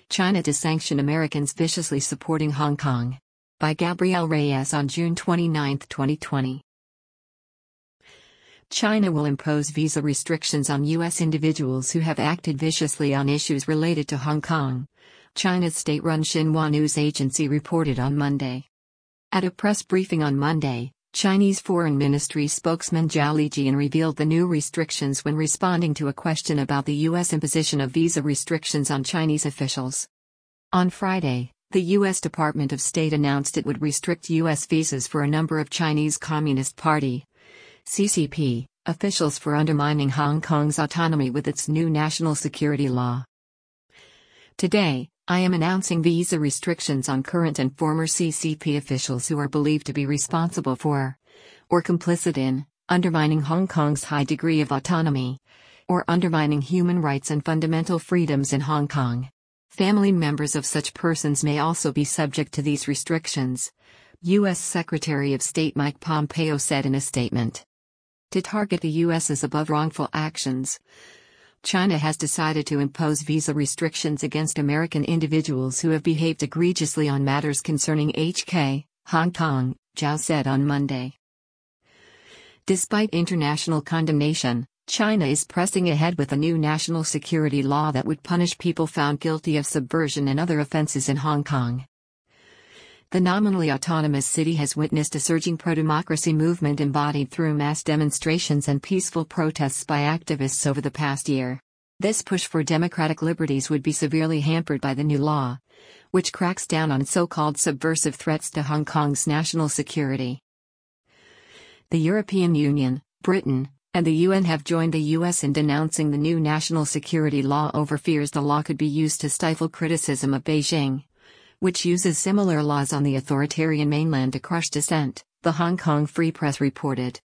China to sanction Americans viciously supporting Hong Kong. By Gabrielle Reyes on June 29, 2020. China will impose visa restrictions on U.S. individuals who have acted viciously on issues related to Hong Kong, China's state-run Xinhua news agency reported on Monday. At a press briefing on Monday, Chinese Foreign Ministry spokesman Zhao Lijian revealed the new restrictions when responding to a question about the U.S. imposition of visa restrictions on Chinese officials. On Friday, the U.S. Department of State announced it would restrict U.S. visas for a number of Chinese Communist Party (CCP) officials for undermining Hong Kong's autonomy with its new national security law. Today, I am announcing visa restrictions on current and former CCP officials who are believed to be responsible for, or complicit in, undermining Hong Kong's high degree of autonomy, or undermining human rights and fundamental freedoms in Hong Kong. Family members of such persons may also be subject to these restrictions, U.S. Secretary of State Mike Pompeo said in a statement. To target the U.S.'s above wrongful actions, China has decided to impose visa restrictions against American individuals who have behaved egregiously on matters concerning HK, Hong Kong, Zhao said on Monday. Despite international condemnation, China is pressing ahead with a new national security law that would punish people found guilty of subversion and other offenses in Hong Kong. The nominally autonomous city has witnessed a surging pro-democracy movement embodied through mass demonstrations and peaceful protests by activists over the past year. This push for democratic liberties would be severely hampered by the new law, which cracks down on so-called subversive threats to Hong Kong's national security. The European Union, Britain, and the UN have joined the US in denouncing the new national security law over fears the law could be used to stifle criticism of Beijing, which uses similar laws on the authoritarian mainland to crush dissent, the Hong Kong Free Press reported.